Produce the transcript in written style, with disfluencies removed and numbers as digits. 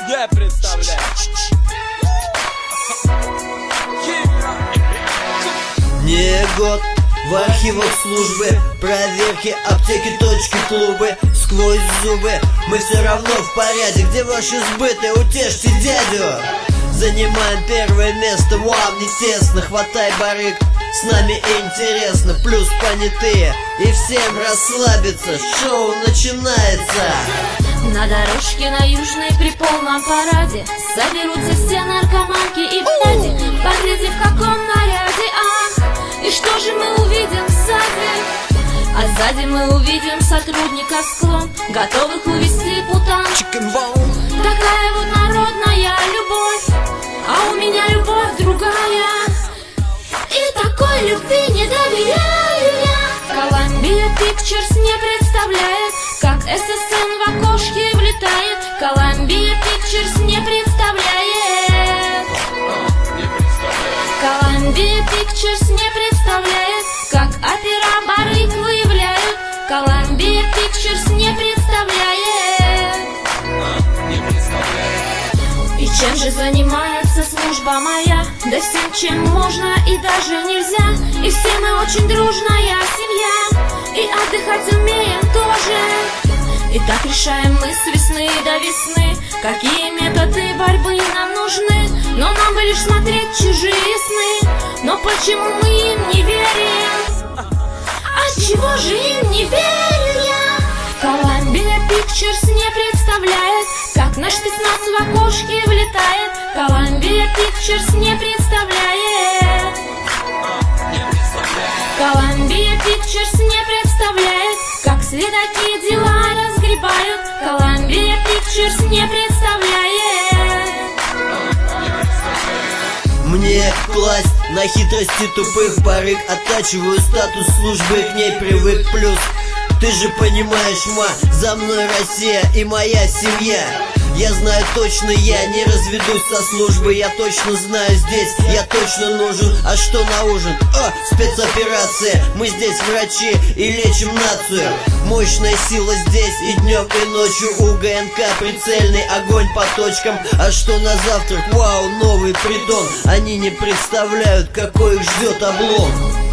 не представляет. Не год в архивах службы, проверки, аптеки, точки, клубы. Сквозь зубы мы все равно в порядке. Где ваши сбыты? Утешьте дядю. Занимаем первое место, вам не тесно. Хватай барыг, с нами интересно. Плюс понятые, и всем расслабиться. Шоу начинается. На дорожке на Южной при полном параде соберутся все наркоманки и бляди. Погляди, в каком наряде, ах, и что же мы увидим сзади? А сзади мы увидим сотрудников склон, готовых увести путан. Такая вот народная любовь, а у меня любовь другая. И такой любви не доверяю я. Columbia Pictures не представляет, как ССН в окошке влетает. Columbia Pictures не представляет. Columbia Pictures не представляет, как опера барыг выявляют. Columbia Pictures не представляет. И чем же занимается служба моя? Да всем, чем можно и даже нельзя. И все мы очень дружная семья, и отдыхать умеем тоже. И так решаем мы с весны до весны, какие методы борьбы нам нужны. Но нам бы лишь смотреть чужие сны. Но почему мы им не верим? Отчего же им не верю я? Columbia Pictures не представляет, как наш спецназ в окошке влетает. Columbia Pictures не представляет. Columbia Pictures не представляет, как следаки дела разгребают. Columbia Pictures не представляет. Мне класть на хитрости тупых барыг, оттачиваю статус службы, к ней привык. Плюс ты же понимаешь, ма, за мной Россия и моя семья. Я знаю точно, я не разведусь со службы. Я точно знаю, здесь я точно нужен. А что на ужин? Спецоперация. Мы здесь врачи и лечим нацию. Мощная сила здесь и днем, и ночью. У ГНК прицельный огонь по точкам. А что на завтрак? Вау, новый притон. Они не представляют, какой их ждет облом.